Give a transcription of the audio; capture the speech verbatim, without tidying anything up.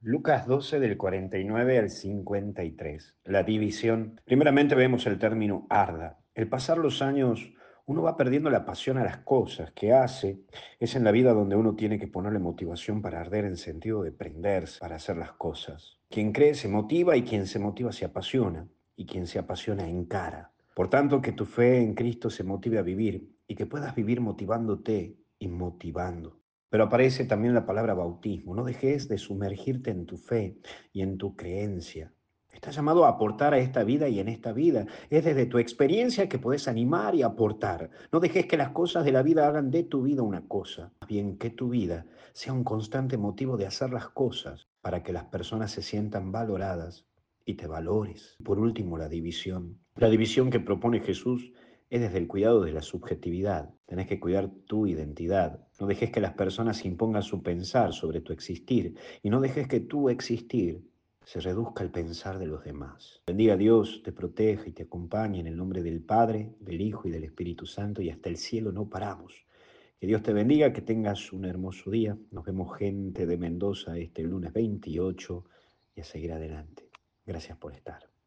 Lucas doce del cuarenta y nueve al cincuenta y tres. La división. Primeramente vemos el término arda. El pasar los años, uno va perdiendo la pasión a las cosas que hace. Es en la vida donde uno tiene que ponerle motivación para arder en sentido de prenderse, para hacer las cosas. Quien cree se motiva y quien se motiva se apasiona y quien se apasiona encara. Por tanto, que tu fe en Cristo se motive a vivir y que puedas vivir motivándote y motivando. Pero aparece también la palabra bautismo. No dejes de sumergirte en tu fe y en tu creencia. Estás llamado a aportar a esta vida y en esta vida. Es desde tu experiencia que puedes animar y aportar. No dejes que las cosas de la vida hagan de tu vida una cosa. Más bien que tu vida sea un constante motivo de hacer las cosas para que las personas se sientan valoradas y te valores. Por último, la división. La división que propone Jesús es desde el cuidado de la subjetividad. Tenés que cuidar tu identidad. No dejes que las personas impongan su pensar sobre tu existir y no dejes que tu existir se reduzca al pensar de los demás. Bendiga a Dios, te proteja y te acompañe en el nombre del Padre, del Hijo y del Espíritu Santo, y hasta el cielo no paramos. Que Dios te bendiga, que tengas un hermoso día. Nos vemos, gente de Mendoza, este lunes veintiocho, y a seguir adelante. Gracias por estar.